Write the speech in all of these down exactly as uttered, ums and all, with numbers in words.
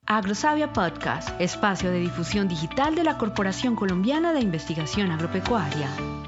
Agrosavia Podcast, espacio de difusión digital de la Corporación Colombiana de Investigación Agropecuaria.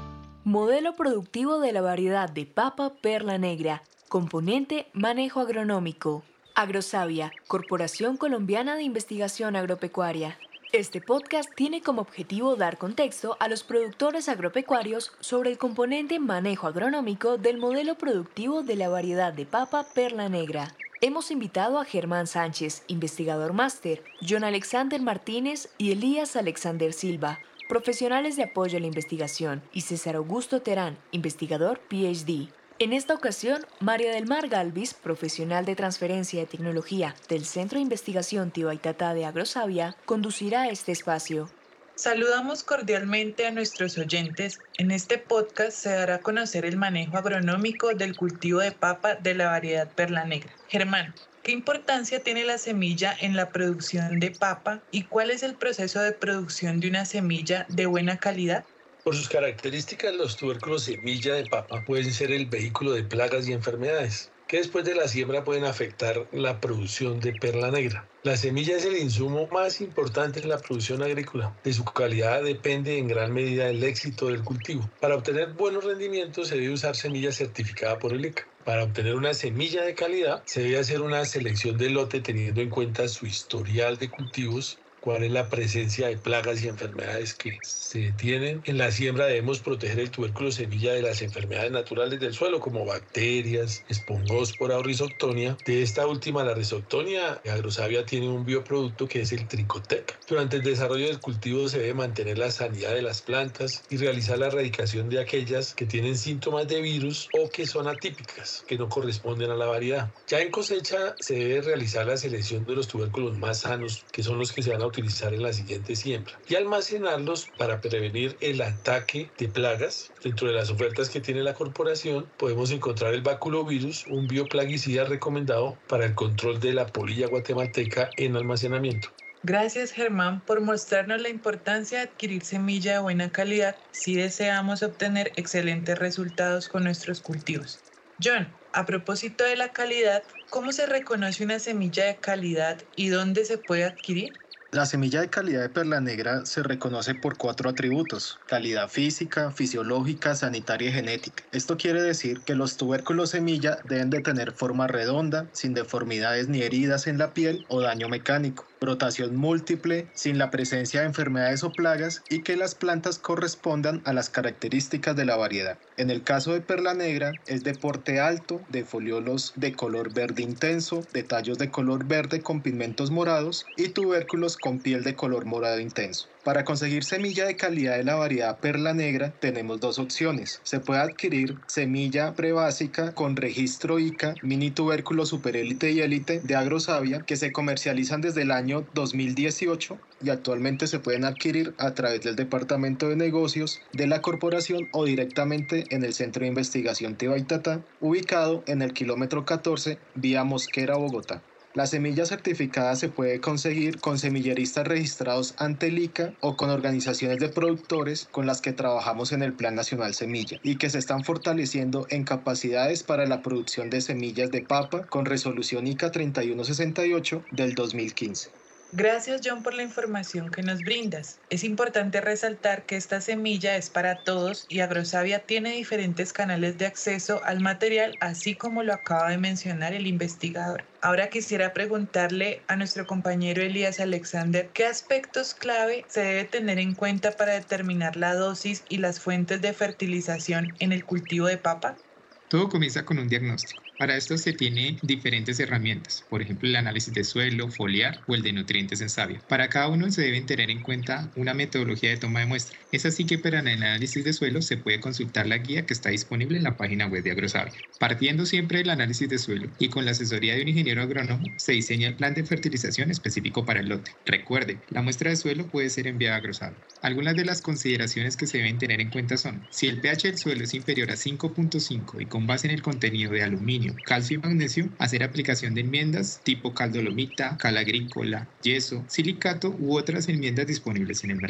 Modelo productivo de la variedad de papa perla negra. Componente manejo agronómico. Agrosavia, Corporación Colombiana de Investigación Agropecuaria. Este podcast tiene como objetivo dar contexto a los productores agropecuarios sobre el componente manejo agronómico del modelo productivo de la variedad de papa perla negra. Hemos invitado a Germán Sánchez, investigador máster, John Alexander Martínez y Elías Alexander Silva, profesionales de apoyo a la investigación, y César Augusto Terán, investigador P H D. En esta ocasión, María del Mar Galvis, profesional de transferencia de tecnología del Centro de Investigación Tío Aitatá de Agrosavia, conducirá este espacio. Saludamos cordialmente a nuestros oyentes. En este podcast se dará a conocer el manejo agronómico del cultivo de papa de la variedad perla negra. Germán, ¿qué importancia tiene la semilla en la producción de papa y cuál es el proceso de producción de una semilla de buena calidad? Por sus características, los tubérculos semilla de papa pueden ser el vehículo de plagas y enfermedades, que después de la siembra pueden afectar la producción de perla negra. La semilla es el insumo más importante en la producción agrícola. De su calidad depende en gran medida el éxito del cultivo. Para obtener buenos rendimientos se debe usar semilla certificada por el I C A. Para obtener una semilla de calidad se debe hacer una selección de lote teniendo en cuenta su historial de cultivos, cuál es la presencia de plagas y enfermedades que se tienen. En la siembra debemos proteger el tubérculo semilla de las enfermedades naturales del suelo, como bacterias, espongospora o rizoctonia. De esta última, la rizoctonia, Agrosavia tiene un bioproducto que es el Tricotec. Durante el desarrollo del cultivo se debe mantener la sanidad de las plantas y realizar la erradicación de aquellas que tienen síntomas de virus o que son atípicas, que no corresponden a la variedad. Ya en cosecha se debe realizar la selección de los tubérculos más sanos, que son los que se van a utilizar en la siguiente siembra, y almacenarlos para prevenir el ataque de plagas. Dentro de las ofertas que tiene la corporación podemos encontrar el baculovirus, un bioplaguicida recomendado para el control de la polilla guatemalteca en almacenamiento. Gracias, Germán, por mostrarnos la importancia de adquirir semilla de buena calidad si deseamos obtener excelentes resultados con nuestros cultivos. John, a propósito de la calidad, ¿cómo se reconoce una semilla de calidad y dónde se puede adquirir? La semilla de calidad de perla negra se reconoce por cuatro atributos: calidad física, fisiológica, sanitaria y genética. Esto quiere decir que los tubérculos semilla deben de tener forma redonda, sin deformidades ni heridas en la piel o daño mecánico, brotación múltiple, sin la presencia de enfermedades o plagas, y que las plantas correspondan a las características de la variedad. En el caso de perla negra, es de porte alto, de foliolos de color verde intenso, de tallos de color verde con pigmentos morados y tubérculos con piel de color morado intenso. Para conseguir semilla de calidad de la variedad perla negra tenemos dos opciones. Se puede adquirir semilla prebásica con registro I C A, mini tubérculo superélite y élite de Agrosavia, que se comercializan desde el año dos mil dieciocho y actualmente se pueden adquirir a través del Departamento de Negocios de la Corporación o directamente en el Centro de Investigación Tío Aitatá, ubicado en el kilómetro catorce, vía Mosquera, Bogotá. La semilla certificada se puede conseguir con semilleristas registrados ante el I C A o con organizaciones de productores con las que trabajamos en el Plan Nacional Semilla y que se están fortaleciendo en capacidades para la producción de semillas de papa con resolución I C A treinta y uno sesenta y ocho del dos mil quince. Gracias, John, por la información que nos brindas. Es importante resaltar que esta semilla es para todos y Agrosavia tiene diferentes canales de acceso al material, así como lo acaba de mencionar el investigador. Ahora quisiera preguntarle a nuestro compañero Elías Alexander qué aspectos clave se debe tener en cuenta para determinar la dosis y las fuentes de fertilización en el cultivo de papa. Todo comienza con un diagnóstico. Para esto se tiene diferentes herramientas, por ejemplo el análisis de suelo, foliar o el de nutrientes en savia. Para cada uno se deben tener en cuenta una metodología de toma de muestra. Es así que para el análisis de suelo se puede consultar la guía que está disponible en la página web de Agrosavia. Partiendo siempre del análisis de suelo y con la asesoría de un ingeniero agrónomo, se diseña el plan de fertilización específico para el lote. Recuerde, la muestra de suelo puede ser enviada a Agrosavia. Algunas de las consideraciones que se deben tener en cuenta son: si el pH del suelo es inferior a cinco punto cinco y con base en el contenido de aluminio, calcio y magnesio, hacer aplicación de enmiendas tipo cal dolomita, cal agrícola, yeso, silicato u otras enmiendas disponibles en el mercado.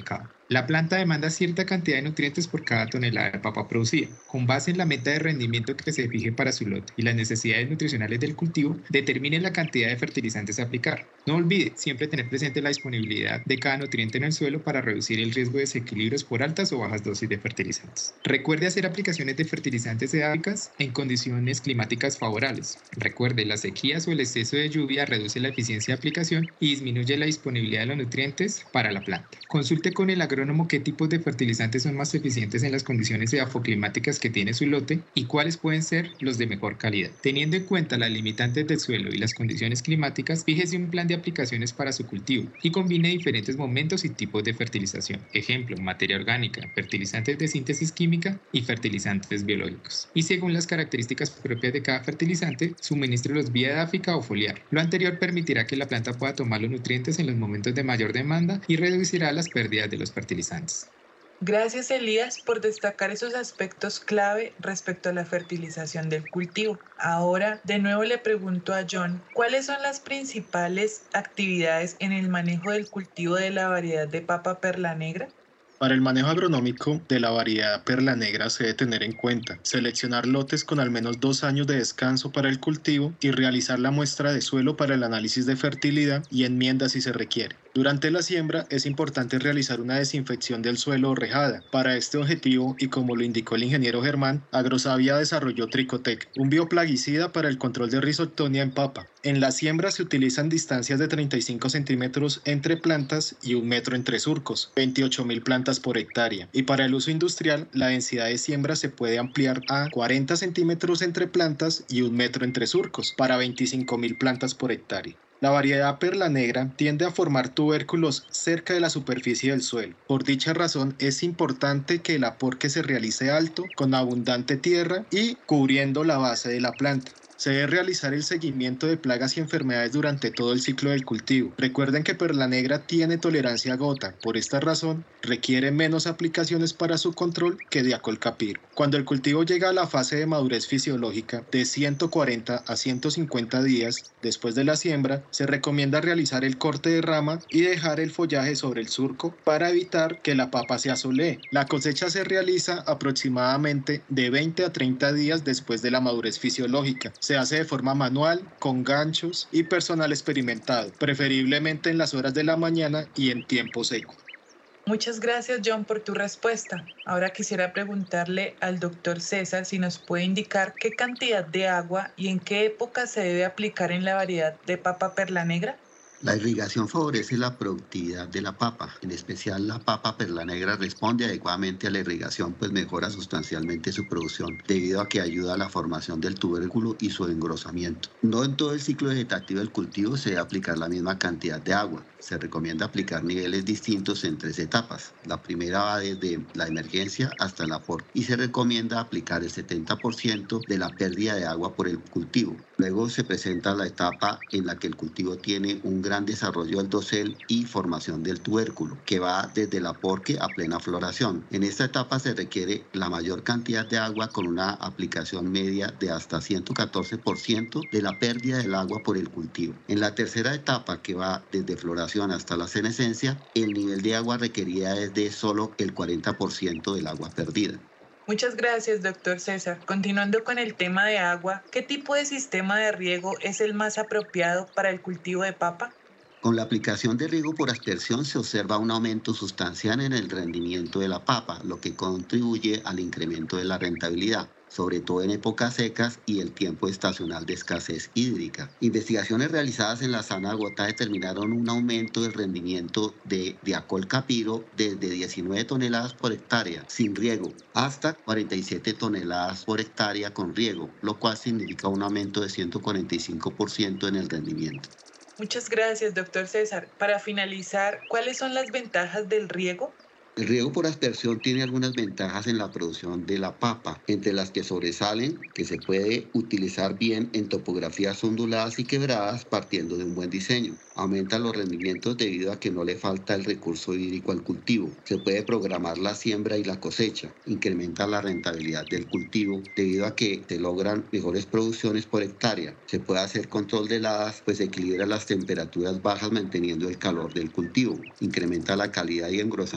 La planta demanda cierta cantidad de nutrientes por cada tonelada de papa producida. Con base en la meta de rendimiento que se fije para su lote y las necesidades nutricionales del cultivo, determine la cantidad de fertilizantes a aplicar. No olvide siempre tener presente la disponibilidad de cada nutriente en el suelo para reducir el riesgo de desequilibrios por altas o bajas dosis de fertilizantes. Recuerde hacer aplicaciones de fertilizantes eólicas en condiciones climáticas favorables. Recuerde, las sequías o el exceso de lluvia reduce la eficiencia de aplicación y disminuye la disponibilidad de los nutrientes para la planta. Consulte con el agrónomo qué tipos de fertilizantes son más eficientes en las condiciones edafoclimáticas que tiene su lote y cuáles pueden ser los de mejor calidad. Teniendo en cuenta las limitantes del suelo y las condiciones climáticas, fíjese un plan de aplicaciones para su cultivo y combine diferentes momentos y tipos de fertilización. Ejemplo, materia orgánica, fertilizantes de síntesis química y fertilizantes biológicos. Y según las características propias de cada fertilizante, suministrelos vía edáfica o foliar. Lo anterior permitirá que la planta pueda tomar los nutrientes en los momentos de mayor demanda y reducirá las pérdidas de los fertilizantes. fertilizantes. Gracias, Elías, por destacar esos aspectos clave respecto a la fertilización del cultivo. Ahora, de nuevo le pregunto a John, ¿cuáles son las principales actividades en el manejo del cultivo de la variedad de papa perla negra? Para el manejo agronómico de la variedad perla negra se debe tener en cuenta seleccionar lotes con al menos dos años de descanso para el cultivo y realizar la muestra de suelo para el análisis de fertilidad y enmienda si se requiere. Durante la siembra es importante realizar una desinfección del suelo o rejada. Para este objetivo, y como lo indicó el ingeniero Germán, Agrosavia desarrolló Tricotec, un bioplaguicida para el control de rizoctonia en papa. En la siembra se utilizan distancias de treinta y cinco centímetros entre plantas y un metro entre surcos, veintiocho mil plantas por hectárea. Y para el uso industrial, la densidad de siembra se puede ampliar a cuarenta centímetros entre plantas y un metro entre surcos, para veinticinco mil plantas por hectárea. La variedad perla negra tiende a formar tubérculos cerca de la superficie del suelo. Por dicha razón, es importante que el aporte se realice alto, con abundante tierra y cubriendo la base de la planta. Se debe realizar el seguimiento de plagas y enfermedades durante todo el ciclo del cultivo. Recuerden que perla negra tiene tolerancia a gota, por esta razón requiere menos aplicaciones para su control que diacolcapiro. Cuando el cultivo llega a la fase de madurez fisiológica de ciento cuarenta a ciento cincuenta días después de la siembra, se recomienda realizar el corte de rama y dejar el follaje sobre el surco para evitar que la papa se asolee. La cosecha se realiza aproximadamente de veinte a treinta días después de la madurez fisiológica. Se hace de forma manual, con ganchos y personal experimentado, preferiblemente en las horas de la mañana y en tiempo seco. Muchas gracias, John, por tu respuesta. Ahora quisiera preguntarle al doctor César si nos puede indicar qué cantidad de agua y en qué época se debe aplicar en la variedad de papa perla negra. La irrigación favorece la productividad de la papa, en especial la papa perla negra responde adecuadamente a la irrigación, pues mejora sustancialmente su producción, debido a que ayuda a la formación del tubérculo y su engrosamiento. No en todo el ciclo vegetativo del cultivo se debe aplicar la misma cantidad de agua. Se recomienda aplicar niveles distintos en tres etapas. La primera va desde la emergencia hasta el aporte y se recomienda aplicar el setenta por ciento de la pérdida de agua por el cultivo. Luego se presenta la etapa en la que el cultivo tiene un gran desarrollo del dosel y formación del tubérculo, que va desde el aporte a plena floración. En esta etapa se requiere la mayor cantidad de agua con una aplicación media de hasta ciento catorce por ciento de la pérdida del agua por el cultivo. En la tercera etapa, que va desde floración hasta la senescencia, el nivel de agua requerida es de solo el cuarenta por ciento del agua perdida. Muchas gracias, doctor César. Continuando con el tema de agua, ¿qué tipo de sistema de riego es el más apropiado para el cultivo de papa? Con la aplicación de riego por aspersión se observa un aumento sustancial en el rendimiento de la papa, lo que contribuye al incremento de la rentabilidad, sobre todo en épocas secas y el tiempo estacional de escasez hídrica. Investigaciones realizadas en la zona de Bogotá determinaron un aumento del rendimiento de diacolcapiro desde diecinueve toneladas por hectárea sin riego hasta cuarenta y siete toneladas por hectárea con riego, lo cual significa un aumento de ciento cuarenta y cinco por ciento en el rendimiento. Muchas gracias, doctor César. Para finalizar, ¿cuáles son las ventajas del riego? El riego por aspersión tiene algunas ventajas en la producción de la papa, entre las que sobresalen que se puede utilizar bien en topografías onduladas y quebradas partiendo de un buen diseño. Aumenta los rendimientos debido a que no le falta el recurso hídrico al cultivo. Se puede programar la siembra y la cosecha. Incrementa la rentabilidad del cultivo debido a que se logran mejores producciones por hectárea. Se puede hacer control de heladas, pues equilibra las temperaturas bajas manteniendo el calor del cultivo. Incrementa la calidad y engrosamiento del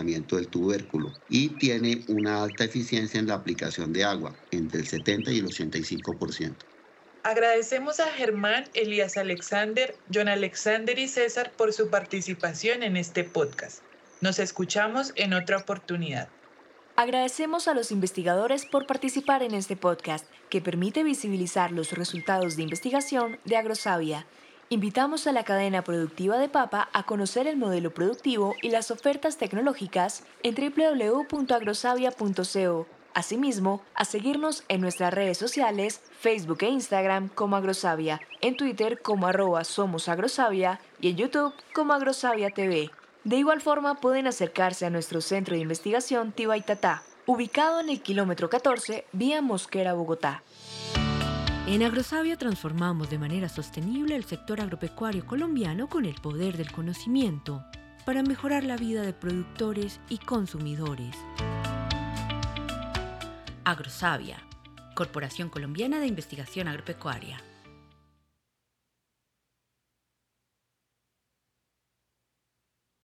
tubérculo y tiene una alta eficiencia en la aplicación de agua, entre el setenta y el ochenta y cinco por ciento. Agradecemos a Germán, Elías Alexander, John Alexander y César por su participación en este podcast. Nos escuchamos en otra oportunidad. Agradecemos a los investigadores por participar en este podcast que permite visibilizar los resultados de investigación de Agrosavia. Invitamos a la cadena productiva de papa a conocer el modelo productivo y las ofertas tecnológicas en doble u doble u doble u punto agrosavia punto co. Asimismo, a seguirnos en nuestras redes sociales, Facebook e Instagram como Agrosavia, en Twitter como arroba Somos Agrosavia y en YouTube como Agrosavia T V. De igual forma, pueden acercarse a nuestro centro de investigación Tibaitatá, ubicado en el kilómetro catorce, vía Mosquera, Bogotá. En Agrosavia transformamos de manera sostenible el sector agropecuario colombiano con el poder del conocimiento para mejorar la vida de productores y consumidores. Agrosavia, Corporación Colombiana de Investigación Agropecuaria.